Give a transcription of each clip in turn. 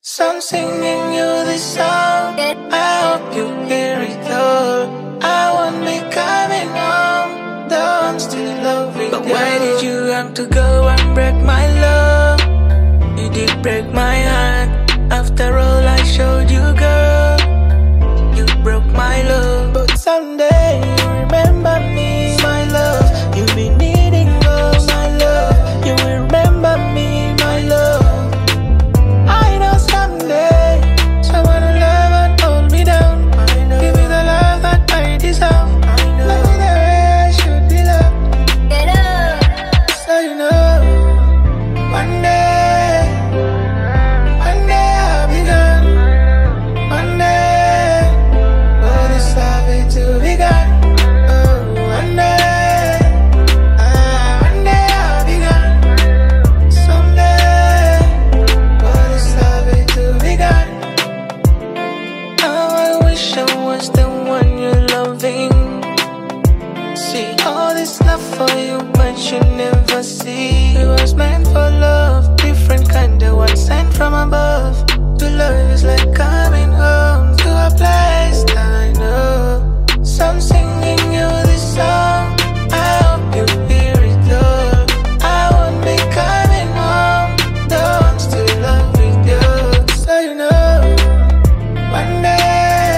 So I'm singing you this song. I hope you hear it all. I won't be coming home, though I'm still loving you. But why did you have to go and break my love? You did break my heart. After all I showed you, girl, you broke my love. But someday you remember me, my love. You'll be needing all my love. You will remember me, my love. I know someday someone will love and hold me down. Give me the love that I deserve. Love me the way I should be loved. Get up. So you know, one day I'll be gone. One day, all this love it to be gone. Oh, one day I'll be gone. Someday, all this love it to be gone. Oh, I wish I was the one you're loving. See all this love for you, but you never see. It was meant for love, different kind of one sent from above. To love is like coming home to a place I know. So I'm singing you this song. I hope you hear it all. I won't be coming home, though I'm still loving you. So you know, one day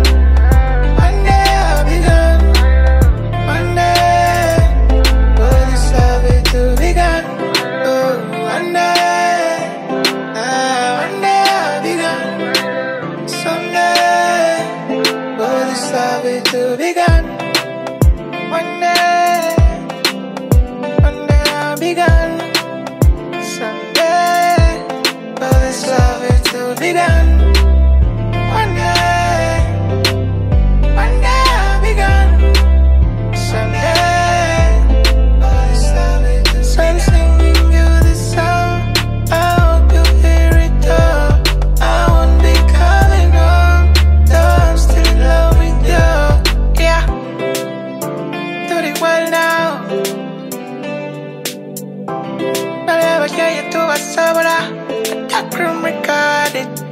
I'll be gone. One day, all this love it to be gone. Oh, one day I'll be gone. Someday, all this love it to be gone. One day I'll be gone. Someday, all this love it to be gone. One day I'll be gone. Someday, all this love it to be gone. So I'm singing you this song. I hope you hear it all. I won't be coming home, though I'm still in love with you. Yeah, do it well now. I'll never hear you to a sobra. Attack room recorded.